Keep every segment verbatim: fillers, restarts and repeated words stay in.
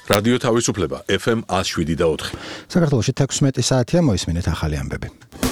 რადიო თავისუფლება ეფ ემ one oh seven და four. საქართველოში თექვსმეტი საათია, მოისმინეთ ახალი ამბები.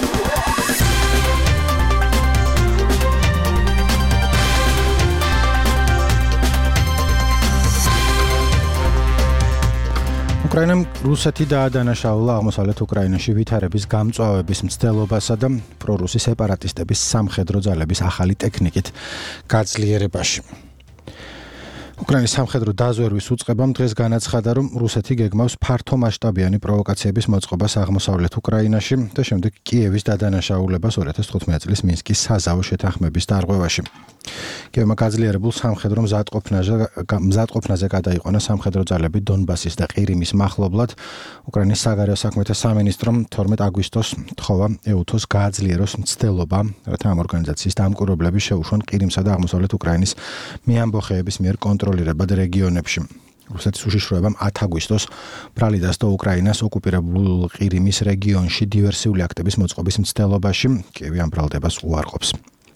უკრაინამ რუსეთი დაადანაშაულა აღმოსავლეთ უკრაინაში ვითარების გამწვავების მცდელობასა და პრორუსი სეპარატისტების სამხედრო ძალების ახალი ტექნიკით გაძლიერებაში. უკრაინის სამხედრო დაზვერვის უწყებამ დღეს განაცხადა, რომ რუსეთი გეგმავს ფართომასშტაბიანი პროვოკაციების მოწყობას აღმოსავლეთ უკრაინაში და შემდეგ კიევის დადანაშაულებას two thousand fifteen წლის მინსკის საზავო შეთანხმების დარღვევაში. კიევმა გაძლიერებულ სამხედრო მზადყოფნაზე მზადყოფნაზე გადაიყვანა სამხედრო ძალები დონბასის და ყირიმის მახლობლად. უკრაინის საგარეო საქმეთა სამინისტრომ თორმეტ აგვისტოს თხოვა ეუთოს გააძლიეროს მცდელობა, რათა ამ ორგანიზაციის დამკვირვებლები შეუშვან ყირიმსა და აღმოსავლეთ უკრაინის მეამბოხეების მიერ კონტროლირებად რეგიონებში. რუსეთის უშიშროებამ ten აგვისტოს ბრალიდას და უკრაინას ოკუპირებულ ყირიმის რეგიონში დივერსიული აქტების მოწყობის მცდელობაში კიევი ამ ბრალდებას უარყოფს.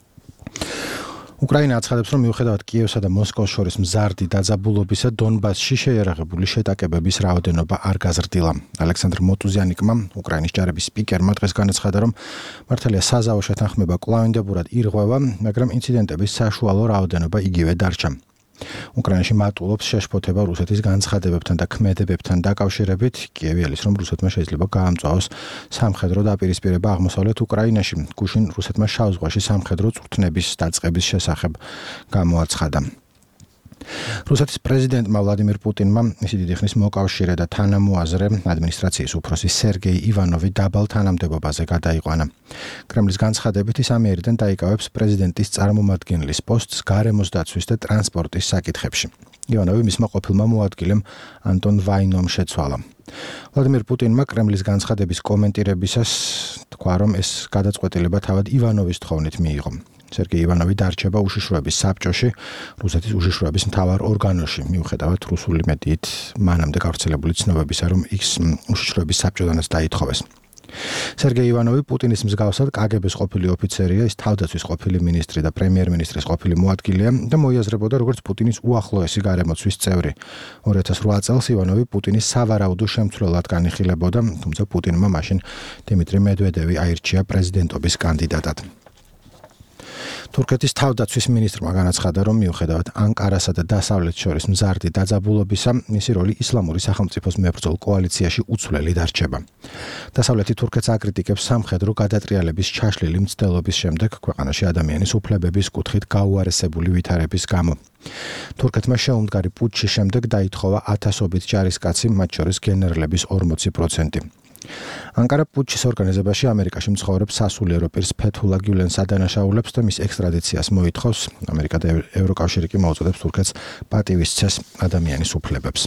უკრაინა აცხადებს, რომ მიუხედავად კიევსა და მოსკოვს შორის მზარდი დაძაბულობისა, დონბასში შეიარაღებული შეტაკებების რაოდენობა არ გაზრდილა. ალექსანდრ მოტუზიანიკმა, უკრაინის ჯარების სპიკერმა დღეს განაცხადა, რომ მართალია საზავო შეთანხმება კვლავინდებურად ირღვევა, მაგრამ ინციდენტების საშუალო რაოდენობა იგივე დარჩა. უკრაინაში მატულობს შეშფოთება რუსეთის განცხადებებთან და ქმედებებთან დაკავშირებით. კიევი ელის, რომ რუსეთმა შეიძლება გაამწვავოს სამხედრო დაპირისპირება აღმოსავლეთ უკრაინაში. გუშინ რუსეთმა შავ ზღვაში სამხედრო წვრთნების დაწყების შესახებ გამოაცხადა. რუსეთის პრეზიდენტმა ვლადიმირ პუტინმა მისი დიდი ხნის მოკავშირე და თანამოაზრე ადმინისტრაციის უფროსი სერგეი ივანოვი დაბალ თანამდებობაზე გადაიყვანა. კრემლის განცხადებით ის ამიერიდან დაიკავებს პრეზიდენტის წარმომადგენლის პოსტს გარემოს დაცვის და ტრანსპორტის საკითხებში. ივანოვი მისმა ყოფილმა მოადგილემ ანტონ ვაინომ შეცვალა. ვლადიმირ პუტინმა კრემლის განცხადების კომენტირებისას თქვა, რომ ეს გადაწყვეტილება თავად ივანოვის თხოვნით მიიღო. სერგეი ივანოვი დარჩება უშიშროების საბჭოში, რუსეთის უშიშროების მთავარ ორგანოში, მიუხედავად რუსული მედიით მანამდე გავრცელებული ცნობებისა, რომ ის უშიშროების საბჭოდანაც დაითხოვეს. სერგეი ივანოვი პუტინის მსგავსად კაგების ყოფილი ოფიცერია, ის თავდაცვის ყოფილი მინისტრი და პრემიერ-მინისტრის ყოფილი მოადგილეა და მოიაზრებოდა როგორც პუტინის უახლოესი გარემოცვის წევრი. two thousand eight წელს ივანოვი პუტინის სავარაუდო შემცვლელად განიხილებოდა, თუმცა პუტინმა მაშინ დიმიტრი მედვედევი აირჩია პრეზიდენტობის კანდიდატად. თურქეთის თავდაცვის მინისტრმა განაცხადა, რომ მიუხედავად ანკარასა და დასავლეთს შორის მზარდი დაძაბულობისა, მისი როლი ისლამური სახელმწიფოს მებრძოლ კოალიციაში უცვლელი დარჩება. დასავლეთი თურქეთს აკრიტიკებს სამხედრო გადატრიალების ჩაშლილი მცდელობის შემდეგ ქვეყანაში ადამიანის უფლებების კუთხით გაუარესებული ვითარების გამო. თურქეთმა შეუმდგარი პუტჩის შემდეგ დაითხოვა ათასობით ჯარისკაცი, მათ შორის გენერლების forty percent. ანკარა პუტჩის ორგანიზებაში ამერიკაში მცხოვრებ სასულიერო პირს ფეთულა გიულენს ადანაშაულებს და მის ექსტრადიციას მოითხოვს. ამერიკა და ევროკავშირი კი მოუწოდებს თურქეთს პატივისცეს ადამიანის უფლებებს.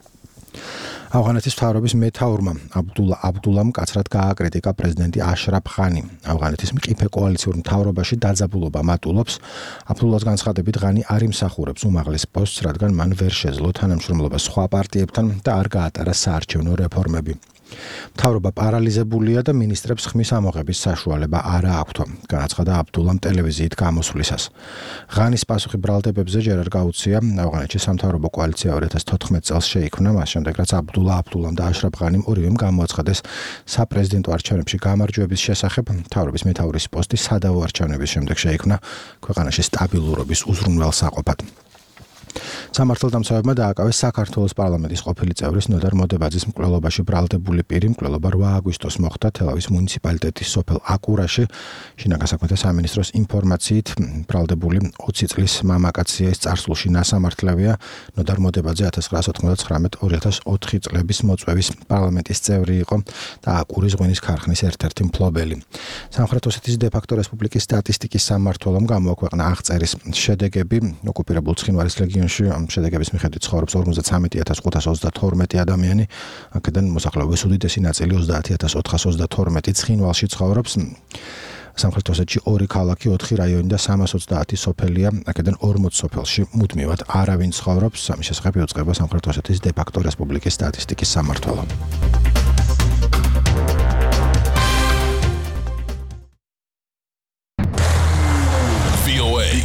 ავღანეთის მთავრობის მეთაურმა აბდულა აბდულამ კაცრად გააკრიტიკა პრეზიდენტი აშრაფ ღანი. ავღანეთის მყიფე კოალიციურ მთავრობაში დაძაბულობა მატულობს. აბდულას განცხადებით ღანი არ იმსახურებს უმაღლეს პოსტს, რადგან მან ვერ შეძლო თანამშრომლობა სხვა პარტიებთან და არ გაატარა საარჩევნო რეფორმები. მთავრობა პარალიზებულია და მინისტრებს ხმის ამოღების საშუალება არ აქვთ, განაცხადა აბდულამ ტელევიზიით გამოსვლისას. ღანის პასუხი ბრალდებებზე ჯერ არ გაუწია. ავღანეთში სამთავრობო კოალიცია two thousand fourteen წელს შეიქმნა, მას შემდეგ რაც აბდულა აბდულამ და აშრაფ ღანიმ ორივემ გამოაცხადეს საპრეზიდენტო არჩევნებში გამარჯვების შესახებ. მთავრობის მეთაურის პოსტი სადავო არჩევნების შემდეგ შეიქმნა ქვეყანაში სტაბილურობის უზრუნველსაყოფად. სამართალდამცავებმა დააკავეს საქართველოს პარლამენტის ყოფილი წევრის ნოდარ მოდებაძის მკვლელობაში ბრალდებული პირი. მკვლელობა eight აგვისტოს მოხდა თელავის მუნიციპალიტეტის სოფელ აკურაში. შინაგან საქმეთა სამინისტროს ინფორმაციით ბრალდებული twenty წლის მამაკაცია, ის წარსულში ნასამართლევია. ნოდარ მოდებაძე nineteen ninety-nine two thousand four წლების მოწვევის პარლამენტის წევრი იყო და აკურის ღვინის ქარხნის ერთ-ერთი მფლობელი. სამხრეთ ოსეთის დე-ფაქტო რესპუბლიკის სტატისტიკის სამმართველომ გამოაქვეყნა აღწერის შედეგები ოკუპირებულ ცხინვალის რეგიონში. ამ შედეგების მიხედვით ცხოვრობს forty-three thousand five hundred twenty-two ადამიანი, აქედან მოსახლეობის უდიდესი ნაწილი thirty thousand four hundred twenty-two ცხინვალში ცხოვრობს. სამხრეთ ოსეთში two ქალაქი, four რაიონი და three hundred twenty სოფელია, აქედან forty სოფელში მუდმივად არავინ ცხოვრობს. ამის შესახებ იუწყება სამხრეთ ოსეთის დე-ფაქტო რესპუბლიკის სტატისტიკის სამმართველო.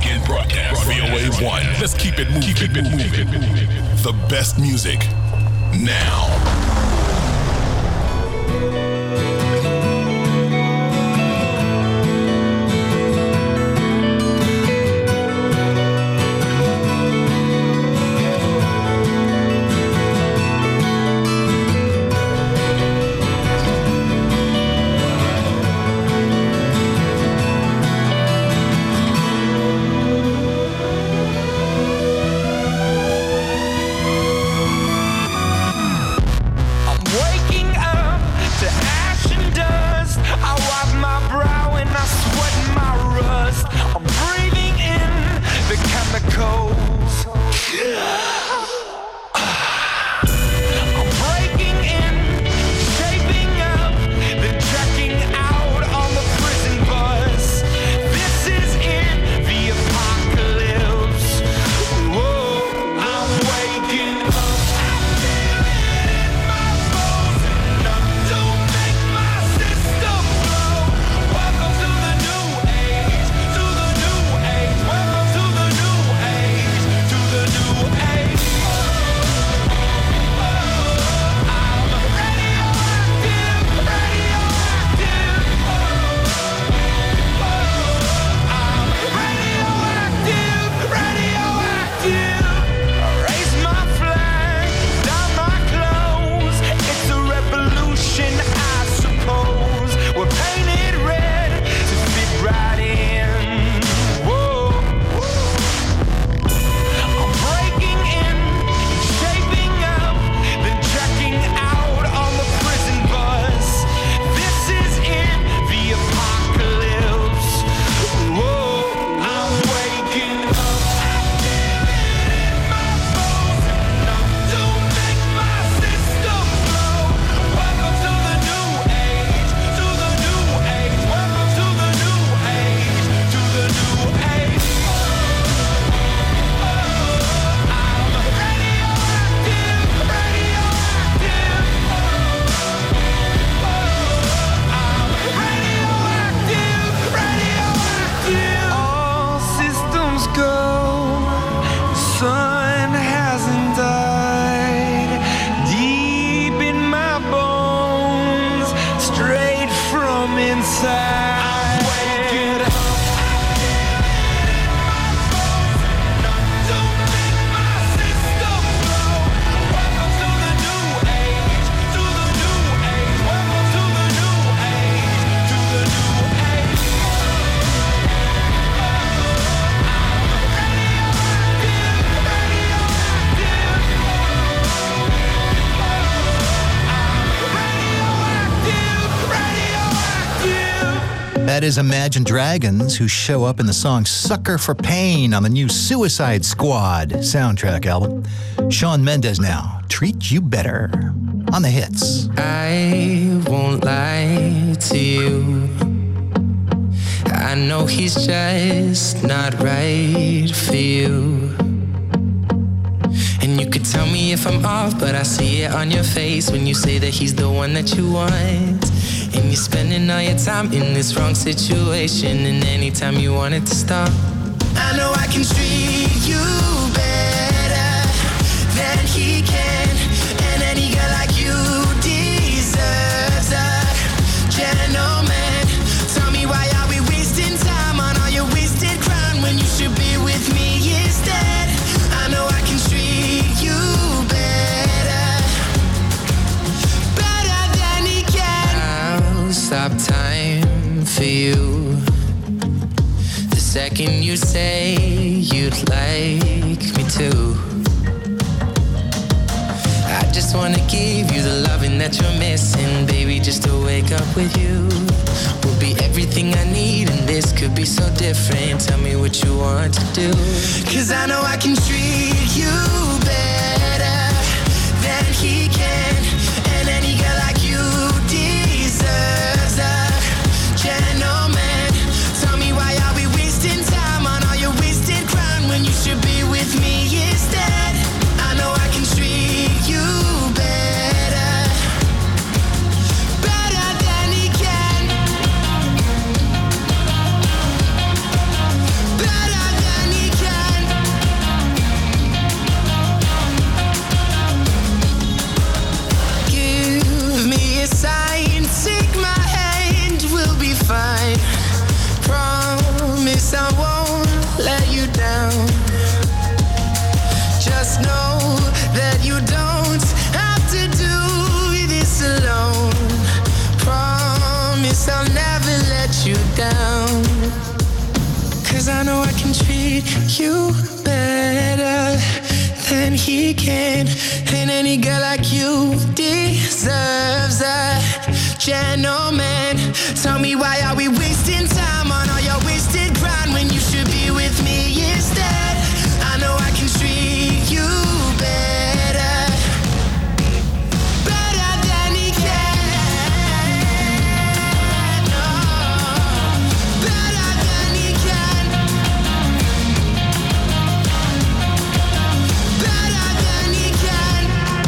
one. Let's keep it moving. Keep it moving. The best music now. That is Imagine Dragons, who show up in the song Sucker for Pain on the new Suicide Squad soundtrack album. Shawn Mendes now, Treat You Better, on the hits. I won't lie to you. I know he's just not right for you. And you could tell me if I'm off, but I see it on your face when you say that he's the one that you want. And you're spending all your time in this wrong situation, and anytime you want it to stop, I know I can treat you better than he can. And any girl like you deserves a gentleman. Tell me, why are we wasting time on all your wasted crown when you should be with me instead? I know I can treat you better, better than he can. I'll stop time for you the second you say you'd like me to. I just wanna give you the loving that you're missing, baby, just to wake up with you will be everything I need, and this could be so different. Tell me what you want to do, 'cause I know I can treat you better than he can. And any girl like you deserves a gentleman. Tell me, why are we wasting time on all your wasted crown when you should be with me instead? I know I can treat you better, better than he can, better than he can. 'Cause I know I can treat you better than he can. And any girl like you deserves a gentleman. Tell me, why are we wasting time on all your wasted grind when you should be with me instead? I know I can treat you better, better than he can. No, better than he can, better than he can.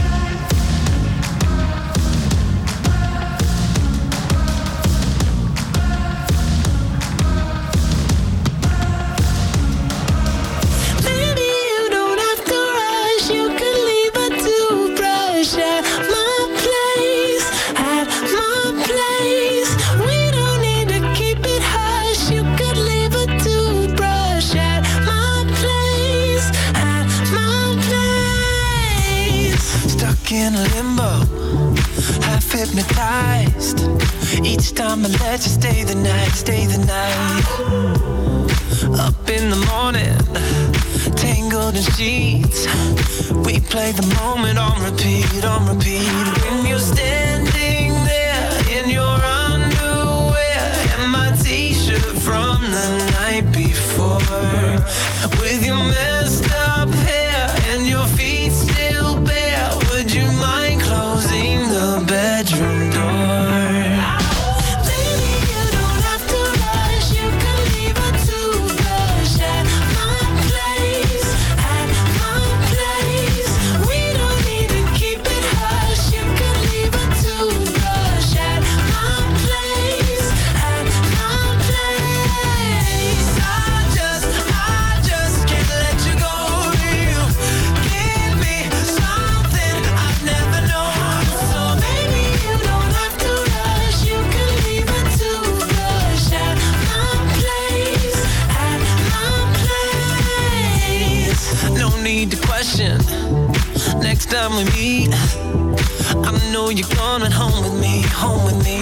Maybe you don't have to rush. You could leave a toothbrush at my place, at my place. We don't need to keep it hush. You could leave a toothbrush at my place, at my place. Stuck in limbo, half hypnotized. Each time I let you stay the night, stay the night. Up in the morning, tangled in sheets. We play the moment on repeat, on repeat. When you're standing there in your underwear and my t-shirt from the night before, with your messed up hair and your feet still bare, would you mind closing the bedroom door? Baby, you don't have to rush. You can leave a toothbrush at my place, at my place. We don't need to keep it hush. You can leave a toothbrush at my place, at my place. I just, I just can't let you go. You give me something I've never known. So baby, you don't have to rush. You can leave a toothbrush at my place, at my place. No need to question. Next time we meet, I know you're coming home with me, home with me.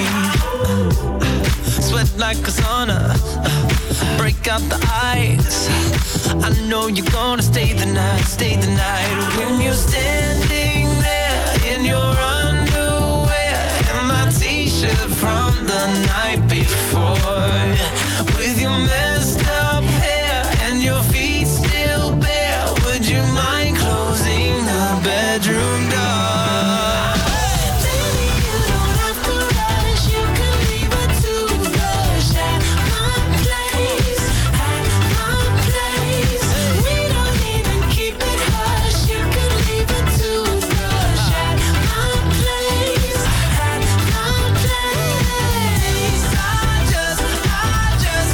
Sweat like a sauna, break out the ice. I know you're gonna stay the night, stay the night. When you're standing there in your underwear and my t-shirt from the night before, with your messed up hair and your feet still bare, would you mind closing the bedroom door? Baby, you don't have to rush. You can leave a toothbrush at my place, at my place. We don't need to keep it hush. You can leave a toothbrush at my place, at my place. I just, I just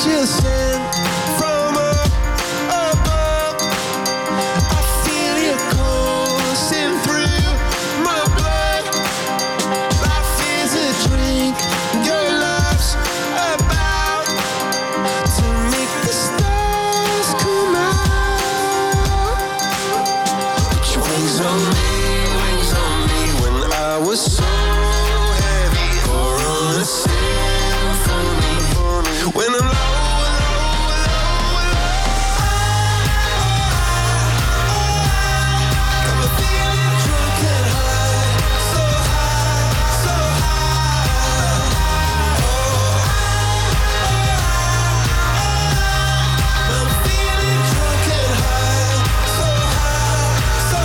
angel sent from up above. I feel you coursing through my blood. Life is a drink, your love's about to make the stars come out. Put your wings on me, wings on me when I was so heavy. Or on a symphony when I'm low, low, low, low. Got me feeling drunk and high, so high, so high. I'm feeling drunk and high, so high, so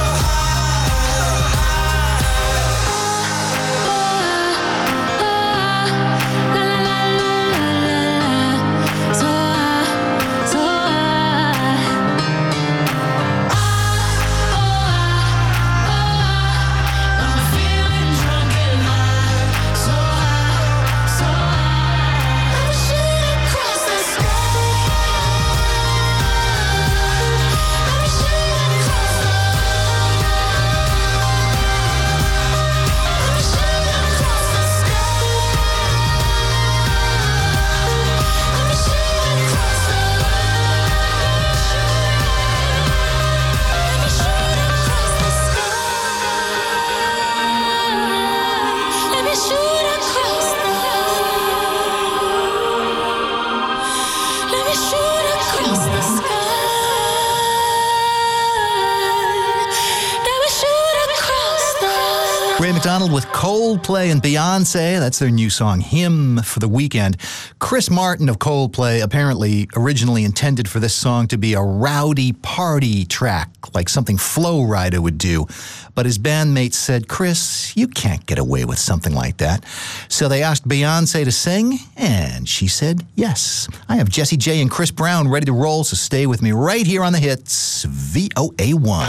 Ray McDonald with Coldplay and Beyonce. That's their new song, Hymn for the Weekend. Chris Martin of Coldplay apparently originally intended for this song to be a rowdy party track, like something Flo Rida would do. But his bandmates said, Chris, you can't get away with something like that. So they asked Beyonce to sing, and she said yes. I have Jessie J and Chris Brown ready to roll, so stay with me right here on the hits, V O A one.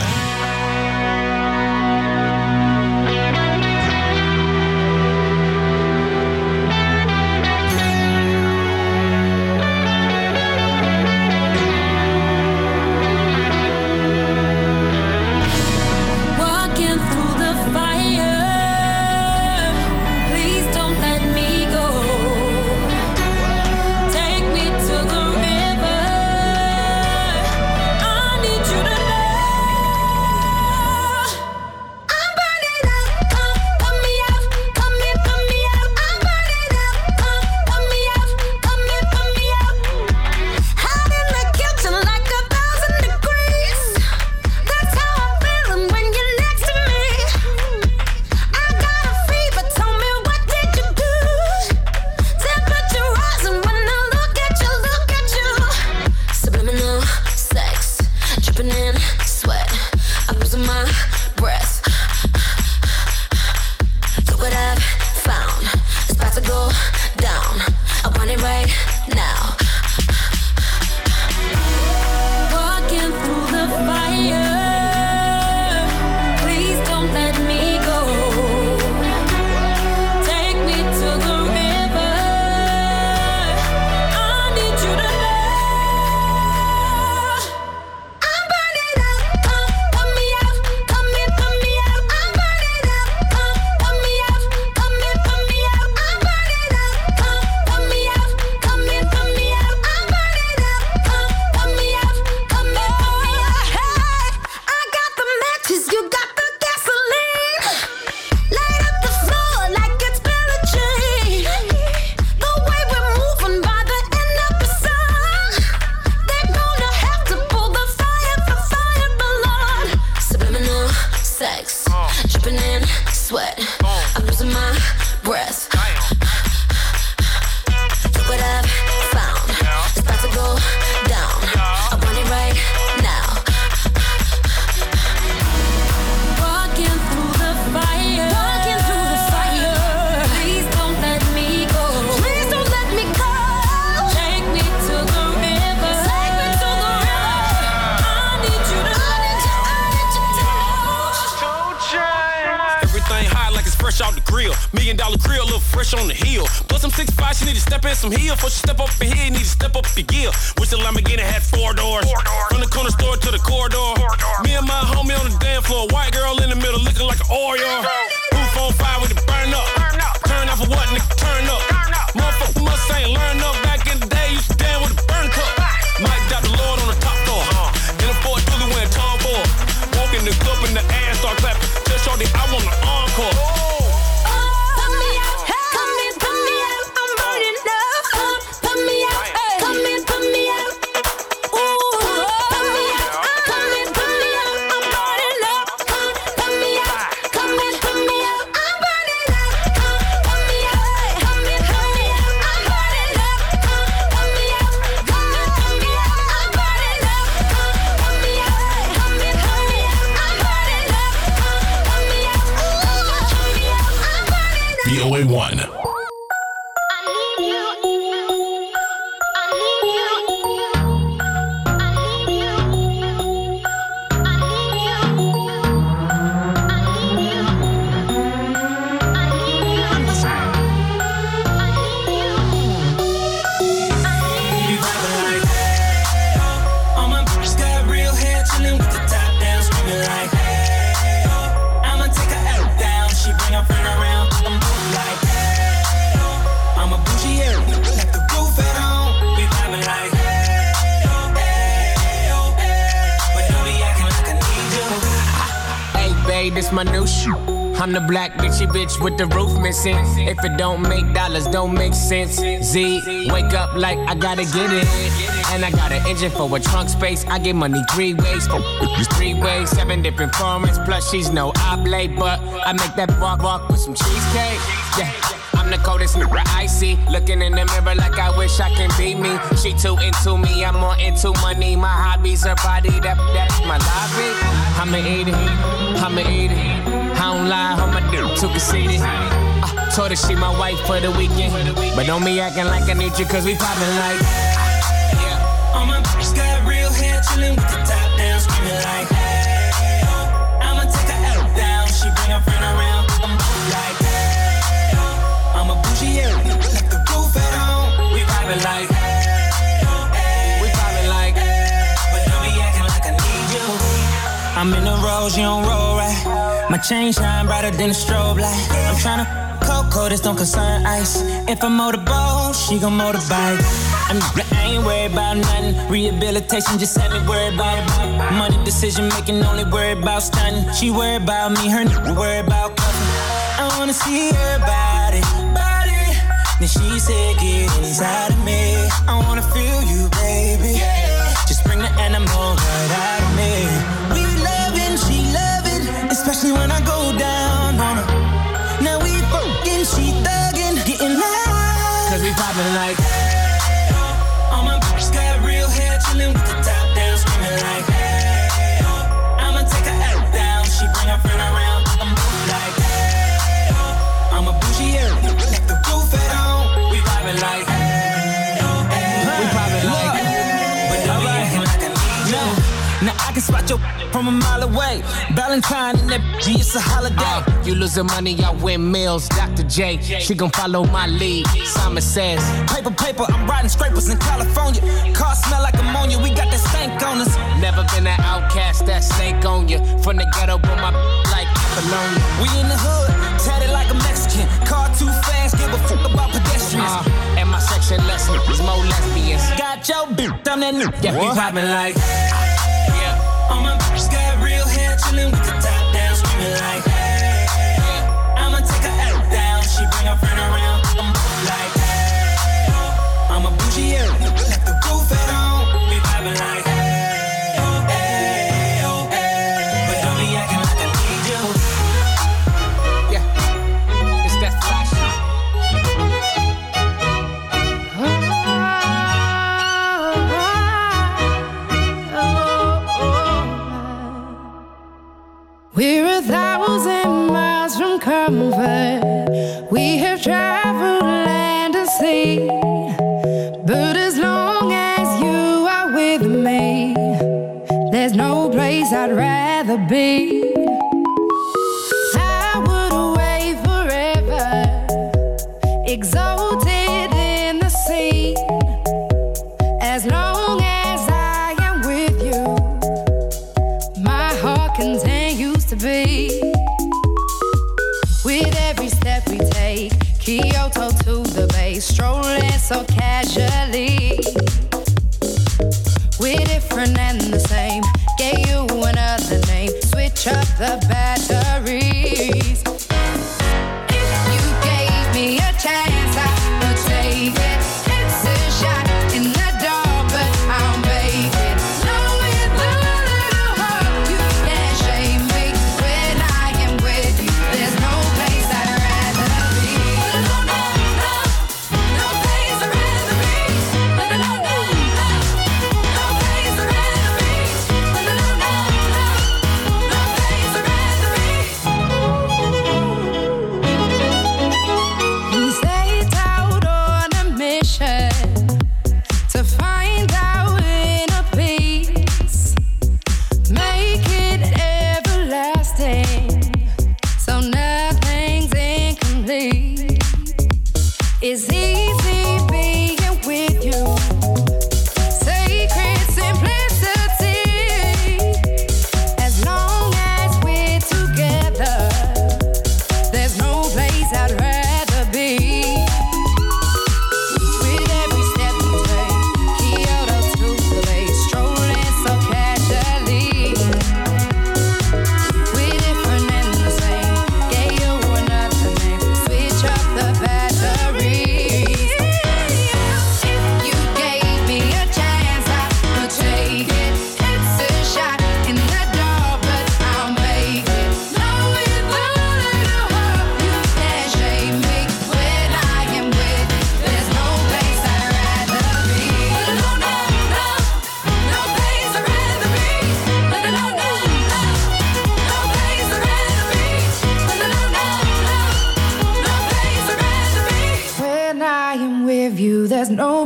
fresh on the hill. Plus I'm six five, she need to step in some heel. Before she step up in here, you need to step up your gear. Wish the Lamborghini had four doors. Four doors. From the corner store to the corridor. Me and my homie on the dance floor. White girl in the middle looking like an Oreo. Roof on fire with it burn up. Turn off for what, nigga? Turn up. Motherfucker must ain't learn up. Back in the day, used to stand with a burn cup. Mike got the Lord on the top floor. In a Ford Dually wearing Tom Ford. Walk in the club and the ass start clapping. Tell Shorty I want the encore. Put me out, come in, put me out. I'm burning up. Put me out, come in, put me out. Ooh, put me out, come in, put me out. I'm burning up. Put me out, come in, put me out. I'm burning up. Put me out, come in, put me out. I'm burning up. Put me out, come in, put me out. I'm burning up. Put me out, come in, put me out. I'm burning up. Put me out, put me out. I'm burning up. V O A one. All my bitches got real hair, chillin' with the top down, screaming like, hey, oh. I'ma take her out down, she bring her friend around, I'm moving like, hey, oh. I'm a bougie here, left the roof at home, we vibing like, hey, oh, hey, oh, hey. But don't be acting like I need you. Hey, babe, this my new shoe. I'm the black bitchy bitch with the roof missing. If it don't make dollars, don't make sense. Z, wake up like I gotta get it. And I got an engine for a trunk space. I get money three ways. Three ways, seven different formats. Plus, she's no oblate, but I make that walk walk with some cheesecake. Yeah. I'm the coldest nigga I see. Looking in the mirror like I wish I can be me. She too into me, I'm more into money. My hobbies, her body, that, that's my lobby. I'ma eat it, I'ma eat it. I don't lie, I'ma do too conceited. Uh, told her she my wife for the weekend. But don't be acting like I need you, cause we poppin' like. Yeah. All my bitches got real hair, chillin' with the top down, screaming like, hey, oh. I'ma take her out down, she bring her friend around, I'm moving like, hey, oh. I'm a bougie here, left the roof at home, we vibing like, hey, oh, hey, We poppin' like. but don't be acting like I need you. I'm in the rose, you don't roll right. My chain shine brighter than a strobe light. I'm tryna cocoa, this don't concern ice. If I motorboat, she gon' motorbike. I'm, I ain't worried about nothing. Rehabilitation just had me worried about money decision making, only worried about stunning. She worried about me, her nigga worried about cuffing. I wanna see her body, body. Then she said, get inside of me. I wanna feel you, baby. Just bring the animal right out of me. We loving, she loving, especially when I go down on her. Now we fucking, she thugging, getting loud. Cause we poppin' like. Hey, oh. All my bitches got real hair, chillin' with the top down, screaming like, hey, oh. I'ma take her out down, she bring her friend around, I'm moving like, hey, oh. I'm a bougie here, left the roof at home, we vibing like, hey, oh, hey. We poppin' like. But don't be acting like I need you. Now I can spot your from a mile away. Valentine and that G, it's a holiday. Uh, you losing money, I win meals. Doctor J, she gon' follow my lead. Simon says, Paper, paper, I'm riding scrapers in California. Car smell like ammonia, we got that stank on us. never been an outcast, that snake on you. From the ghetto, with my like Apollonia. We in the hood, tatted like a Mexican. Car too fast, give a fuck about pedestrians. Uh, and my section lesson is more lesbians. Got your bitch, I'm that new. Yeah, we poppin' like. All my bitches got real hair, chillin' with the top down, screaming like, hey, oh. I'ma take her out down, she bring her friend around, I'm like, hey, oh. I'm a bougie here, left the roof at home, we vibing like, hey, oh, hey, oh, hey. But don't be acting like I need you. Yeah, it's that flash. We're a thousand miles from comfort. We have traveled land and sea. But as long as you are with me, there's no place I'd rather be. I would wait forever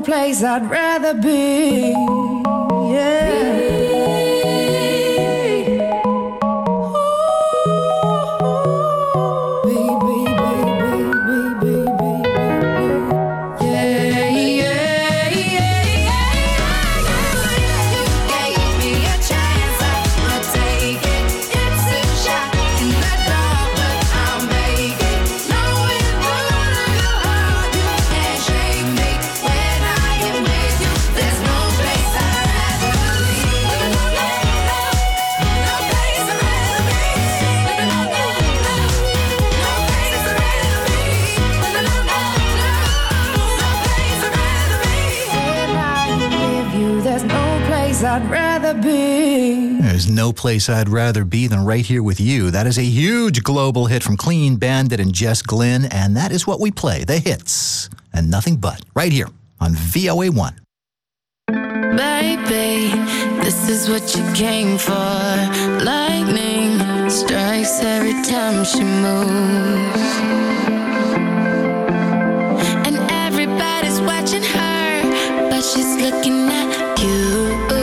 place I'd rather be. Yeah. I'd rather be. There's no place I'd rather be than right here with you. That is a huge global hit from Clean Bandit and Jess Glynn, and that is what we play, the hits, and nothing but, right here on V O A one. Baby, this is what you came for. Lightning strikes every time she moves, and everybody's watching her, but she's looking at you.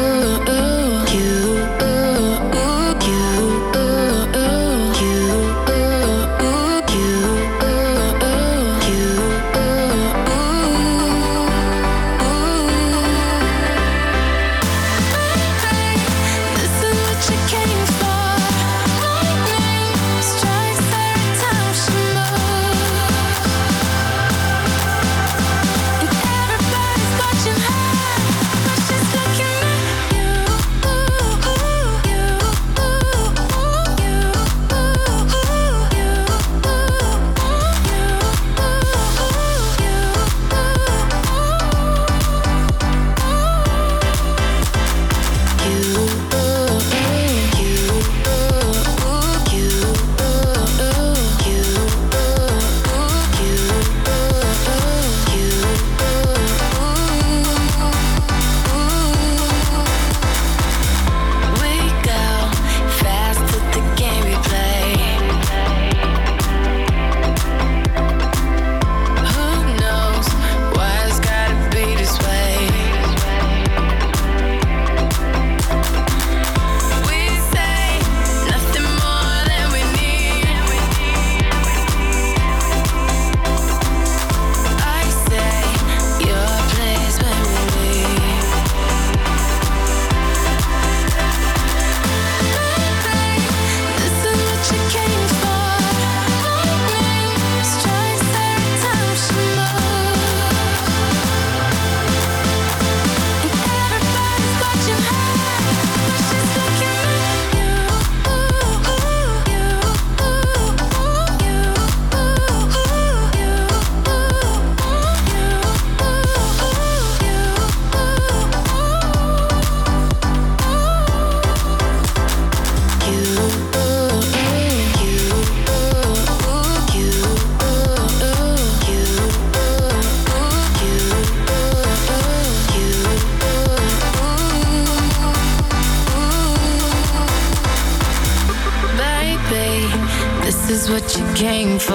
What you came for.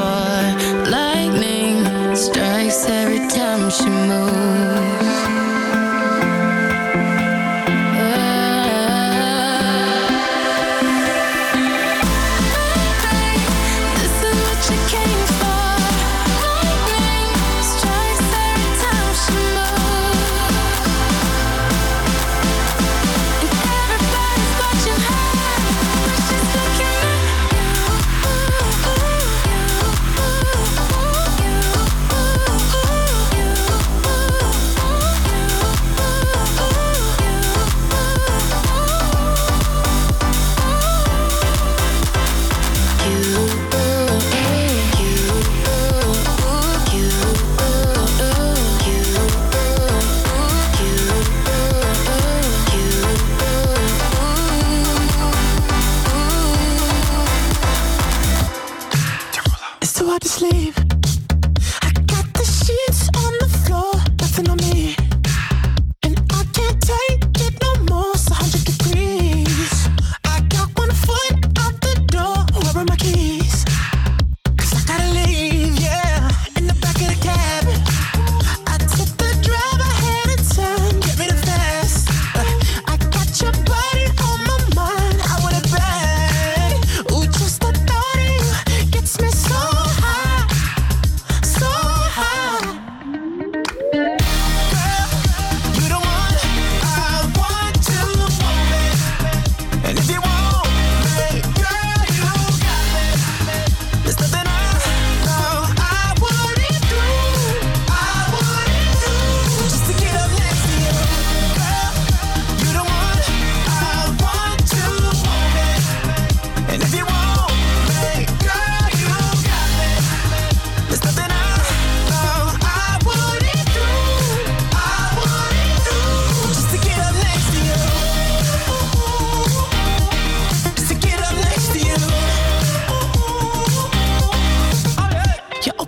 Lightning strikes every time she moves.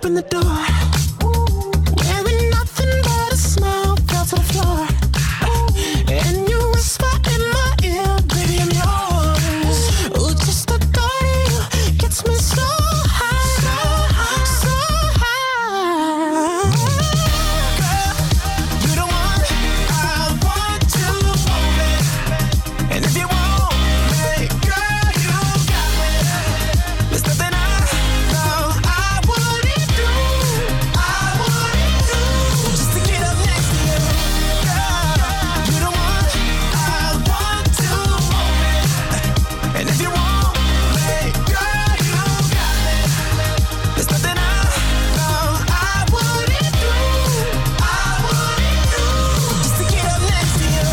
open the door. Wearing nothing but a smile, fell to the floor. And you whisper in my ear, baby, I'm yours. Ooh, just the thought of you gets me so high, so high, so high. Girl, you the one I want to hold it. And if you want me, girl, you got me. There's nothing I know I wouldn't do, I wouldn't do, just to get up next to you. Girl, you the one I want to hold it. And if you want me, girl, you got me. There's nothing I know I wouldn't do, I wouldn't do, just to get up next to you.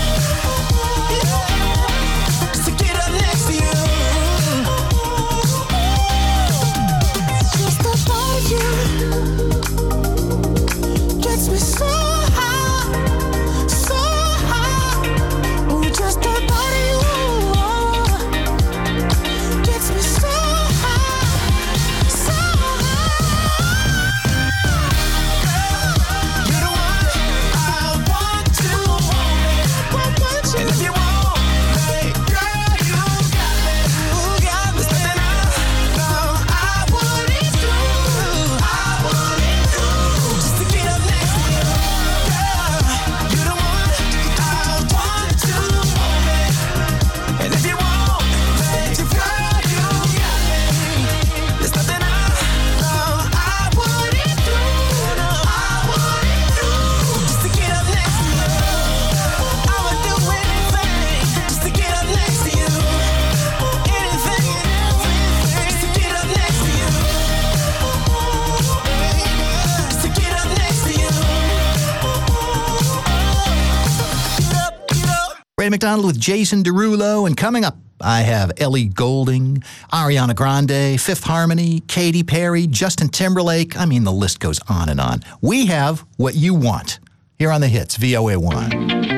Just to get up next to you. Just the thought of you gets me so high, so high. Ooh, just the thought of you gets me so high, so high. You're the one I want to hold it. And if you want me, girl, you got me. There's nothing I know I wouldn't do, I wouldn't do, just to get up next to you. Girl, you're the one I want to hold it. And if you want me, girl, you got me. There's nothing I know I wouldn't do, no, I wouldn't do, just to get up next to you. I would do anything just to get up next to you. Anything and everything just to get up next to you. Just to get up next to you. Get up, get up. Ray McDonald with Jason Derulo, and coming up, I have Ellie Goulding, Ariana Grande, Fifth Harmony, Katy Perry, Justin Timberlake. I mean, the list goes on and on. We have what you want here on the Hits, V O A one.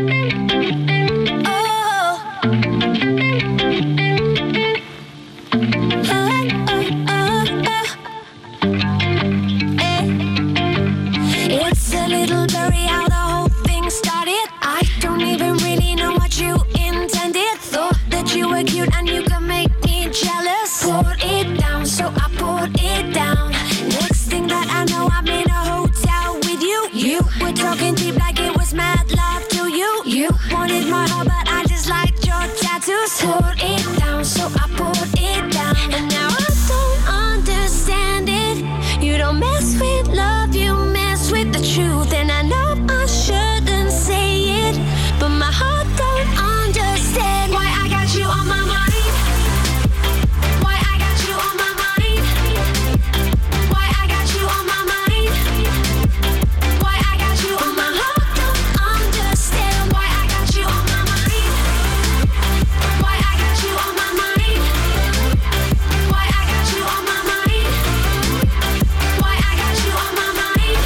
It's a little blurry how the whole thing started. I don't even really know what you intended. Thought that you were cute and you could make me jealous. Poured it down, so I poured it down. Next thing that I know, I'm in a hotel with you. You were talking deep like it was mad love to you. You wanted my heart, but I just liked your tattoos. Poured it down, so I poured it down. And now I don't understand it. You don't mess with love, you mess with the truth. And I know I shouldn't say it, but my heart don't understand why I got you on my mind. Why I got you on my mind. Why I got you on my mind. Why I got you on my heart don't understand why I got you on my mind. Why I got you on my mind. Why I got you on my mind. Why I got you on my mind.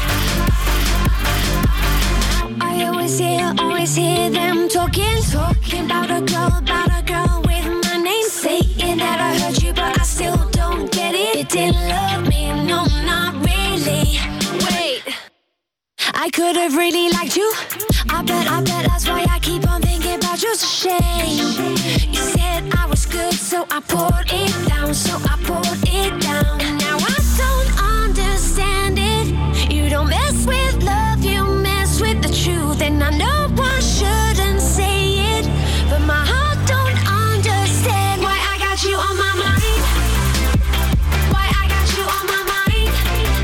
I always hear, always hear them talking, talking about a girl, about a girl with my name, saying that I heard you, but I still don't get it. You didn't love me, no, not really. Wait, I could have really liked you. I bet, I bet that's why I keep on thinking about you. It's a shame. You said I was good, so I poured it down, so I poured it down. And now I don't understand it. You don't mess with love, you mess with the truth. And I know I shouldn't say it, but my heart don't understand why I got you on my mind. Why I got you on my mind.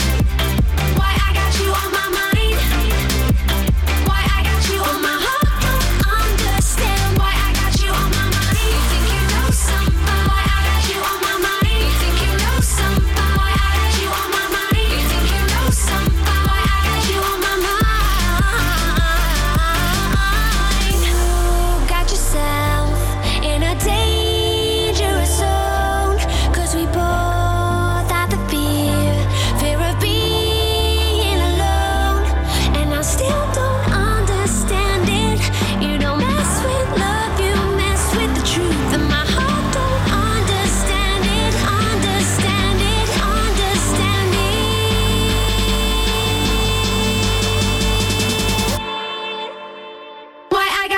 Why I got you on my mind. Why I got you on my heart don't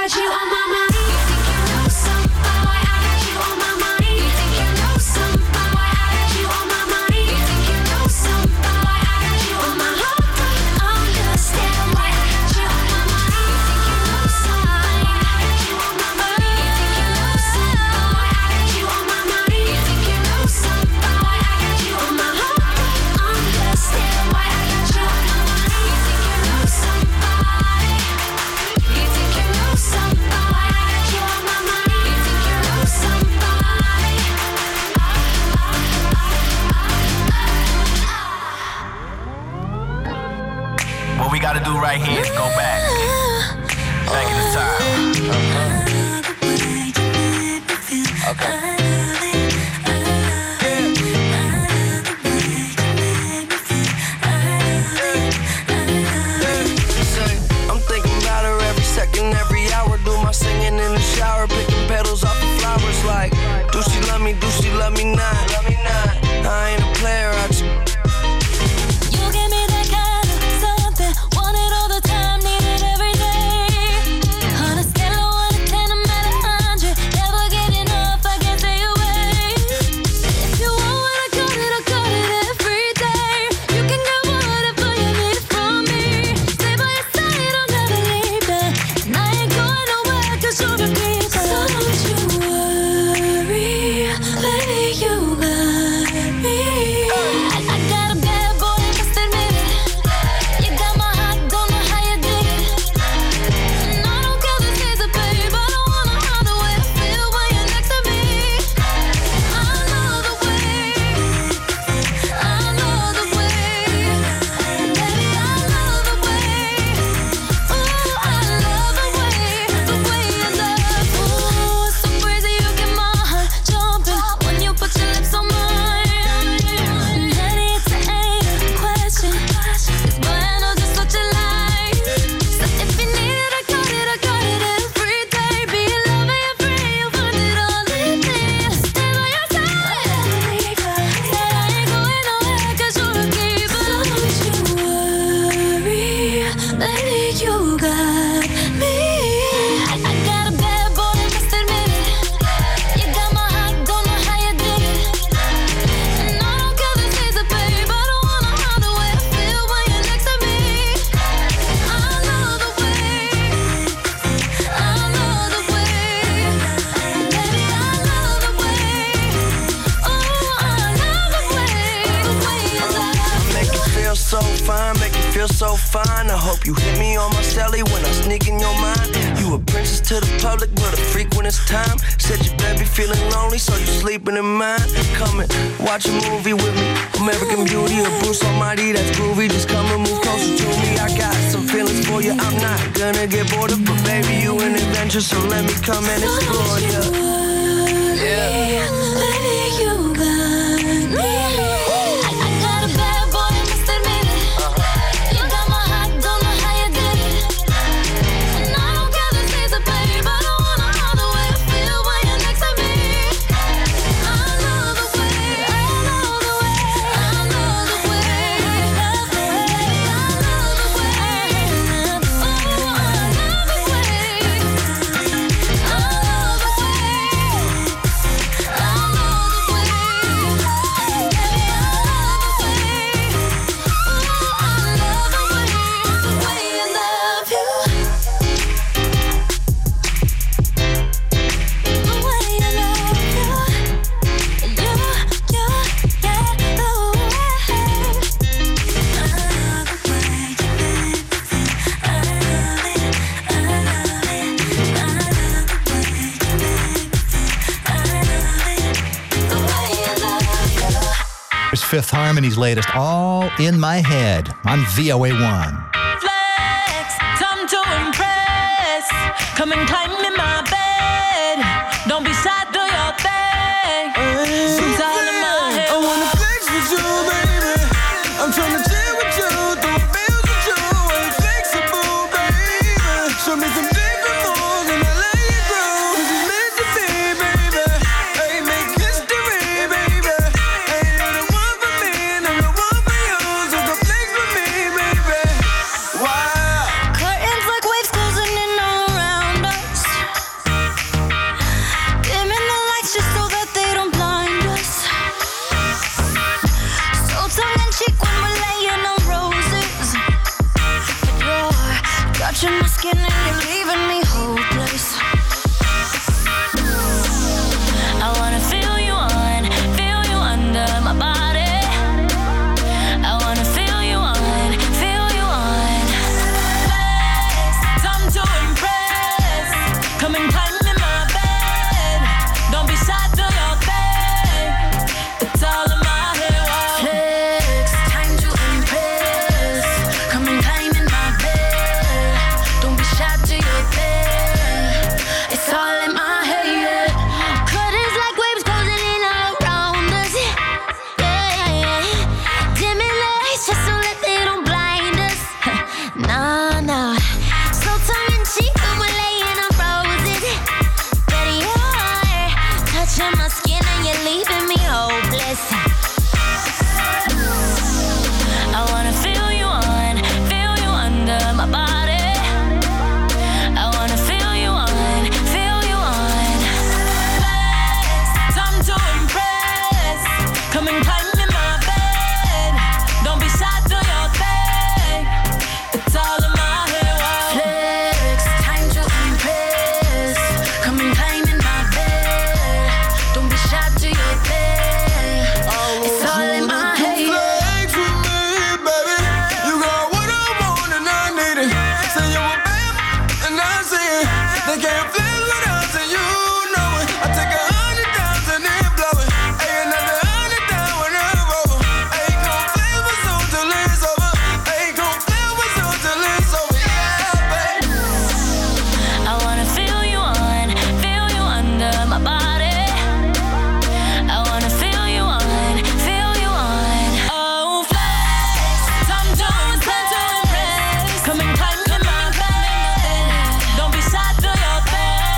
got you on my mind. You think you know something, boy, I got you on my mind. You think you know something, boy, I got you on my mind. You think you know something, boy, I got you on my heart. Understand why I got you on my mind. You think you know something, I got you on my mind. You think you know something, boy, I got you on my mind. You think you know something, boy, I got you on my heart. Understand why I got you on my mind. You think you know somebody. You think you know somebody. I got you on my mind. You think you know somebody. What we gotta do right here is go back. Back in the time. Okay. I'm thinking about her every second, every hour. Do my singing in the shower, picking petals off the flowers. Like, do she love me? Do she love me not? Love me not. I ain't a player. I just You give me that kind of something, want it all the time, need it every day. On a scale of one to ten, I'm at a hundred, never get enough, I can't stay away. If you want what I got it, I got it every day. You can get whatever you need from me. Stay by your side, I'll never leave you. And I ain't going nowhere 'cause you're a keeper. So don't you worry, baby, you got me. I, I got a bad boy, must admit it. You got my heart, don't know how you did it. And I don't care this is a babe, I don't wanna hide the way I feel when you're next to me. I love the way, I love the way, baby, I love the way. Ooh, I love the way, the way you love. Ooh, it's so crazy, you get my heart jumping when you put your lips on mine. And honey, it's ain't a question, 'cause boy, I know just what you like. So if you need it, I got it, I got it every day. Be your lover, your friend, you'll find it all in me. Stay by your side. Said I ain't going nowhere 'cause you're a keeper. So don't you worry, baby, you got me. I, I got a bad boy, must admit it. You got my heart, don't know how you did it. And I don't care this is a babe, I don't wanna hide the way I feel when you're next to me. I love the way, I love the way, baby, I love the way. Oh, I love the way, the way you love. make you feel so fine, make you feel so fine. I hope you hit me on my celly when I sneak in your mind. You a princess to the public, but a freak when it's time. Said you baby feeling lonely, so you sleeping in mine. Come and watch a movie with me. American Beauty or Bruce Almighty, that's groovy. Just come and move closer to me. I got some feelings for you. I'm not gonna get bored of, but baby, you an adventure, so let me come and explore you. Yeah. Baby, you got me. I, I got a bad boy, must admit it. You got my heart, don't know how you did it. And I don't care this is a babe, I don't wanna hide the way I feel when you're next to me. I love the way, I love the way, I love the way, I love the way, I love the way. Oh, I love the way, I love the way. Fifth Harmony's latest, All in My Head, on V O A one. Flex, time to impress. Come and climb in my bed. Don't be shy, do your thing. It's all in my head. I wanna flex with you, baby. I'm tryna chill with you, throw bills with you. Ain't flexible, baby. Show me some different moves and I let you go. 'Cause it's meant to be, baby. Hey, make history, baby. Ain't you're the one for me and I'm the one for you. So come flex with me, baby. Wow. Curtains like waves closing in all around us. skin and you're leaving me hopeless. I wanna feel you on, feel you under my body. I wanna feel you on, feel you on. Time to impress. Come and climb in my bed. Don't be shy, do your thing. It's all in my head. Whoa. Flex, time to impress. Come and climb in my bed. Don't be shy, do your thing. It's all in my head. Yeah. Cutters like waves closing in all around us. Yeah, yeah, yeah. Dimming lights just so that they don't blind us. Nah, nah. Slow tongue in cheek when we're laying on roses. Betty, you're touching my skin and you're leaving me hopeless. I wanna feel you on, feel you under my body. I wanna feel you on, feel you on. Time to impress. Come and climb in my bed. Don't be shy, do your thing. It's all in my head. Whoa. Flex, time to impress. Come and climb in my bed. Don't be shy, do your thing. It's all in my head. Flex with me, baby. You got what I want and I need it. Say you a bam, and I see it. They can't flex without saying you know it. I take a hundred thousand and blow it. Ain't another hundred thousand when I'm over. Ain't gon' flex my soul till it's over. Ain't gon' flex my soul till it's over. Yeah, baby. I wanna feel you on, feel you under my body. I wanna feel you on, feel you on. Oh, flex, time to impress. Come and climb in my bed. Don't be shy, do your thing.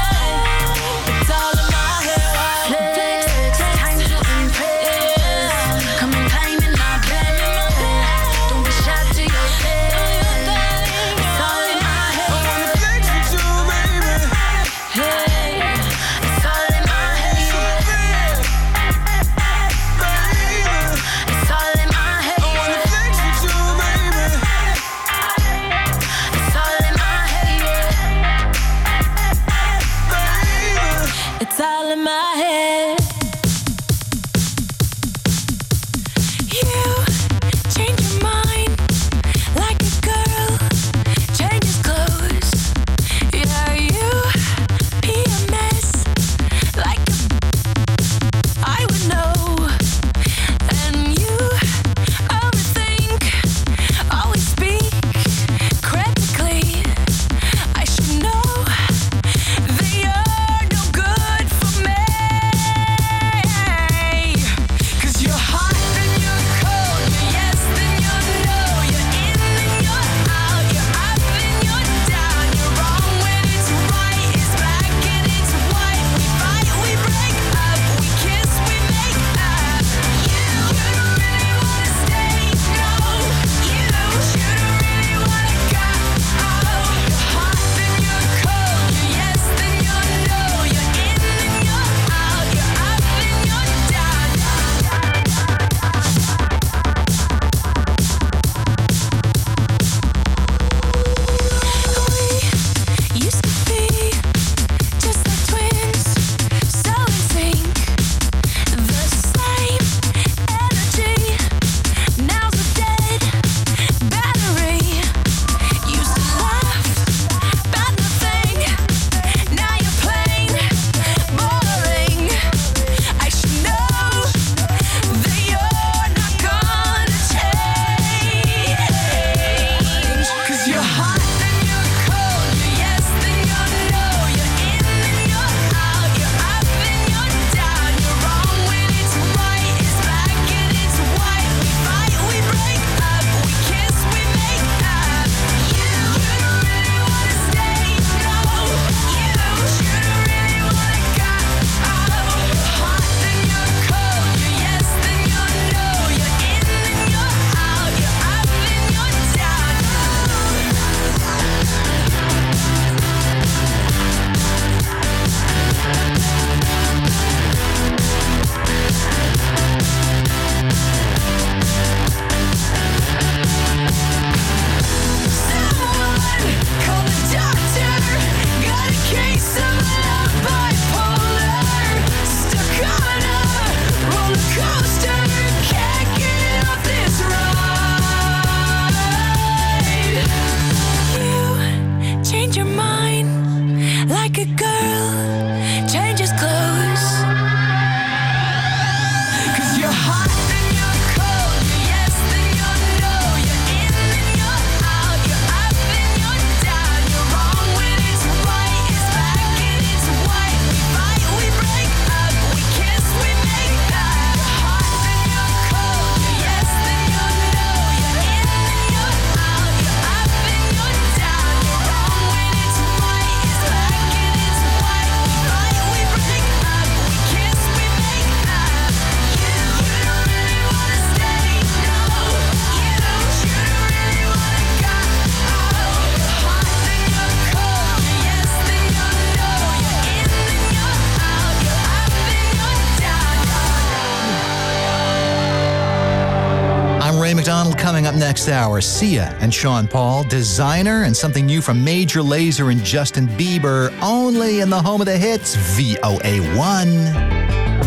coming up next hour. Sia and Sean Paul, Designer, and something new from Major Lazer and Justin Bieber, only in the home of the hits, V O A one.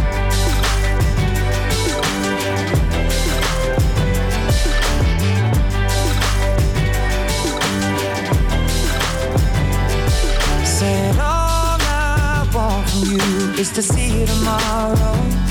Is to see you tomorrow,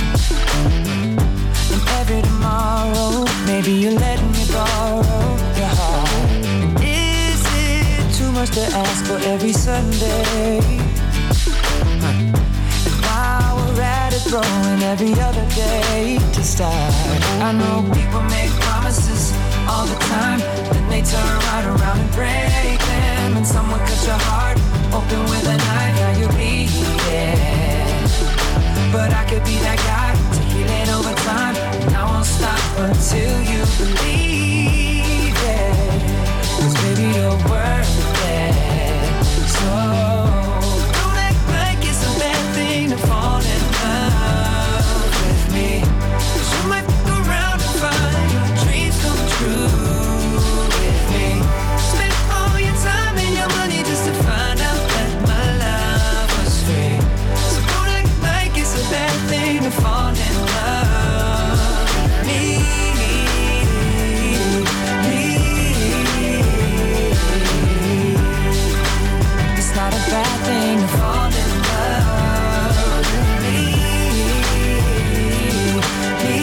and every tomorrow, maybe you're letting me borrow your heart. Is it too much to ask for every Sunday? Huh. And while we're at it, throwing every other day to start. I know people make promises all the time, then they turn right around and break them. And someone cut your heart open with a knife, now you're bleeding. But I could be that guy to heal it over time, and I won't stop until you believe it. 'Cause baby, you're worth it. So don't act like it's a bad thing to fall in love with me. 'Cause you might fuck around and find your dreams come true with me. Spend all your time and your money just to find out that my love was free. So don't act like it's a bad thing to fall in love with me. Me. It's not a bad thing to fall in love with me. Me.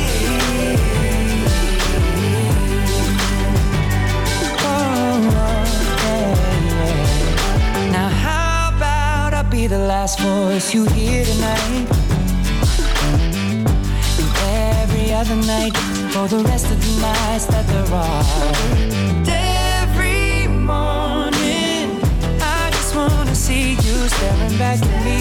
Oh, yeah, yeah. Now how about I be the last voice you hear tonight, and every other night for the rest of the nights that there are. And every morning I just wanna see you staring back at me,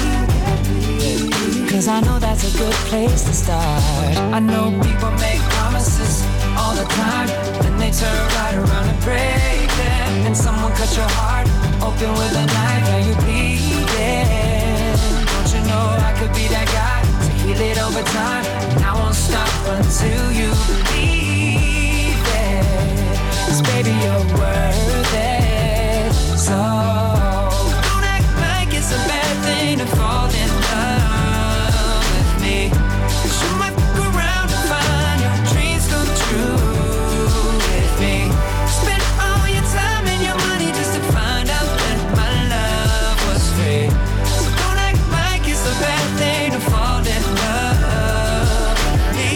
'cause I know that's a good place to start. I know people make promises all the time, then they turn right around and break them. And someone cut your heart open with a knife, now you bleeding. Don't you know I could be that guy to heal it over time, and I won't stop until you believe it. 'Cause baby, you're worth it. So don't act like it's a bad thing to fall in love with me. 'Cause you might fuck around and find your dreams come true with me. Spend all your time and your money just to find out that my love was free. So don't act like it's a bad thing to fall in love with me.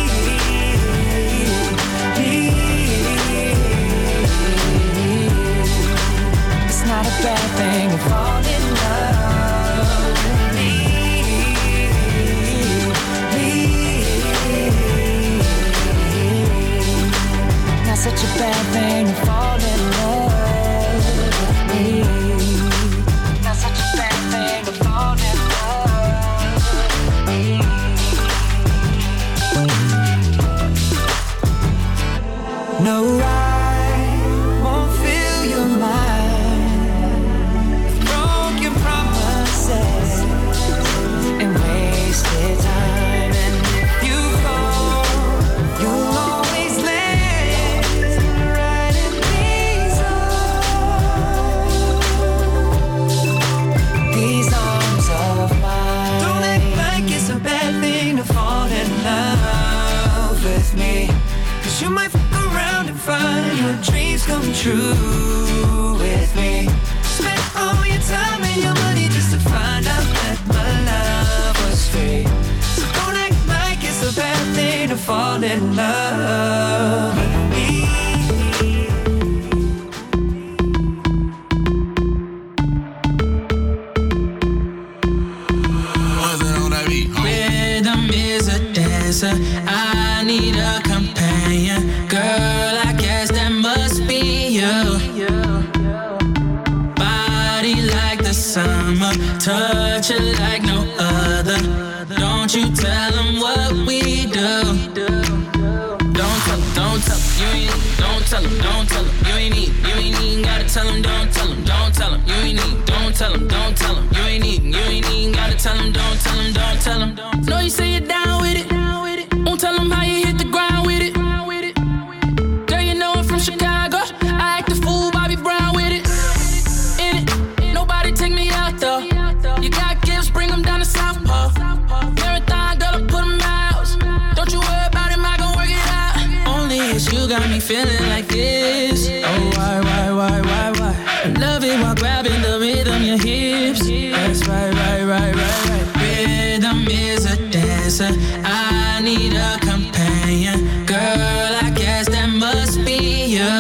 Me. It's not a bad thing to fall in love with me. Me. Not such a bad thing to fall in love with me. Not such a bad thing to fall in love with me. No, I won't fill your mind with broken promises and wasted time. And if you fall, you'll always land right in these arms, these arms of mine. Don't act like it's a bad thing to fall in love with me. 'Cause you might fuck around and find your dreams come true with me. Spend all your time and your money just to find out that my love was free. So don't act like it's a bad thing to fall in love with me. Rhythm is a dancer. I need a companion. Girl, I guess that must be you. Body like the summer, touch it like no other. Don't you tell them what we do. Don't tell them, don't tell them, you ain't need. Don't tell them, don't tell them, you ain't need. You ain't even gotta tell them, don't tell them, don't tell them, you ain't need. Don't tell them, don't tell them, you ain't need. You ain't even gotta tell them, don't tell them, don't tell them. Know you say you're down with it. Won't tell them how you hit the ground with it. feeling like this. Oh, why, why, why, why, why? I love it while grabbing the rhythm, your hips. That's right, right, right, right, right. Rhythm is a dancer. I need a companion. Girl, I guess that must be you.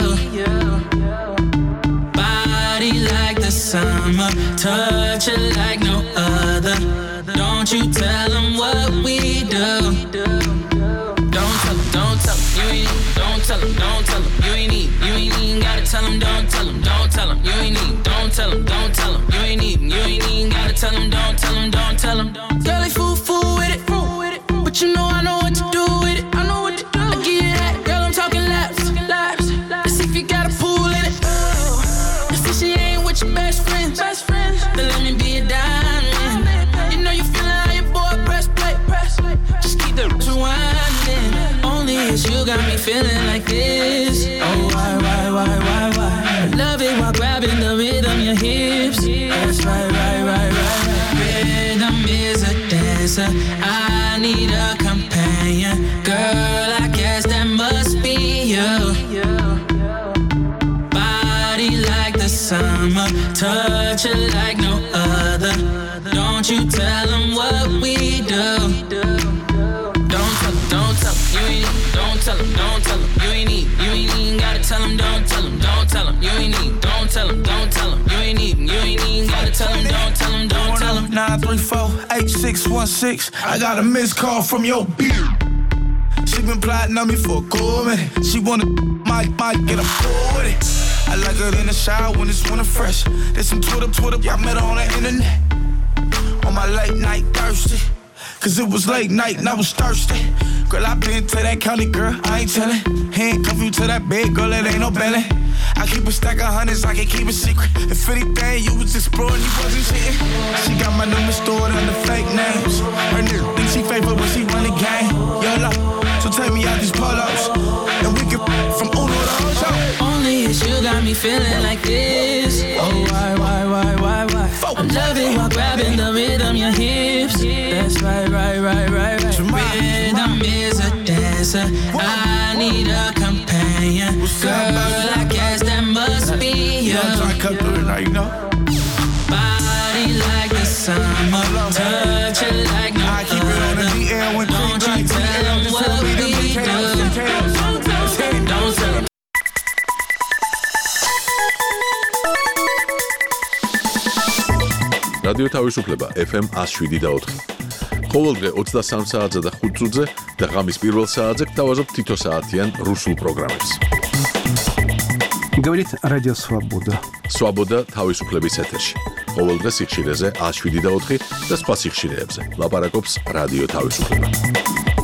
Body like the summer, touch it like no other. Don't you tell them what we do. Don't tell them, don't tell them, you ain't need. Don't tell them, don't tell them, you ain't need. You ain't even gotta tell them, don't tell them, don't tell them, you ain't need. Don't tell them, don't tell them, you ain't need. You ain't even gotta tell them, don't tell them, don't tell them. Girl, they fool, fool with it, but you know I know what to do with it. I know what to do. I give you that, girl, I'm talking laps, laps. Let's see if you got a pool in it. Let's see she ain't with your best friends, best friends. Then let me be a diamond. You know you feeling how your boy press play, press play. Just keep the rewinding. Only it's you got me feeling like this. Oh, why, why, why, why, why? I love it while grabbing the rhythm, your hips. That's right, right, right, right, right. Rhythm is a dancer. I need a companion. Girl, I guess that must be you. Body like the summer, touch it like no other. Don't you tell them what we do. Don't tell them, don't tell them, you ain't need. Don't tell them, don't tell them, you ain't need. You ain't even gotta tell them, don't tell them, don't tell them, you ain't need. Don't tell them, don't tell them, you ain't need. You ain't even gotta tell them, don't tell them, don't tell them. nine three four, eight six one six. I got a missed call from your beer. She been plotting on me for a cool minute. She wanna might, might get a pull with it. I like her in the shower when it's winter fresh. There's some Twitter, Twitter, I met her on the internet. On my late night thirsty. Cause it was late night and I was thirsty. Girl, I been to that county, girl, I ain't tellin'. Handcuff you to that bed, girl, it ain't no belly. I keep a stack of hundreds, I can keep a secret. If anything, you was exploring, you wasn't cheating. She got my number stored under fake names. Her nigga think she faithful when she run the game. YOLO, so take me out these polos. And we can from Uno to Ocho. Only it's you got me feeling like this. Oh, why, why, why, why, why? I love it while grabbing the rhythm, your hips. That's right, right, right, right, right. Rhythm is a dancer. I need a companion. Girl, I guess that must be you. Body like the summer, touch it like no other. Don't you tell them what we do. Don't tell them. რადიო თავისუფლება ეფ ემ one oh seven და four. ყოველდღე ოცდასამ საათზე და ხუთ წუთზე და ღამის პირველ საათზე გთავაზობთ თითო საათიან რუსულ პროგრამებს. Говорит Радио Свобода. Свобода თავისუფლების ეთერში. ყოველდღე სიხშირეზე one oh seven და four და სხვა სიხშირეებზე. ლაპარაკობს რადიო თავისუფლება.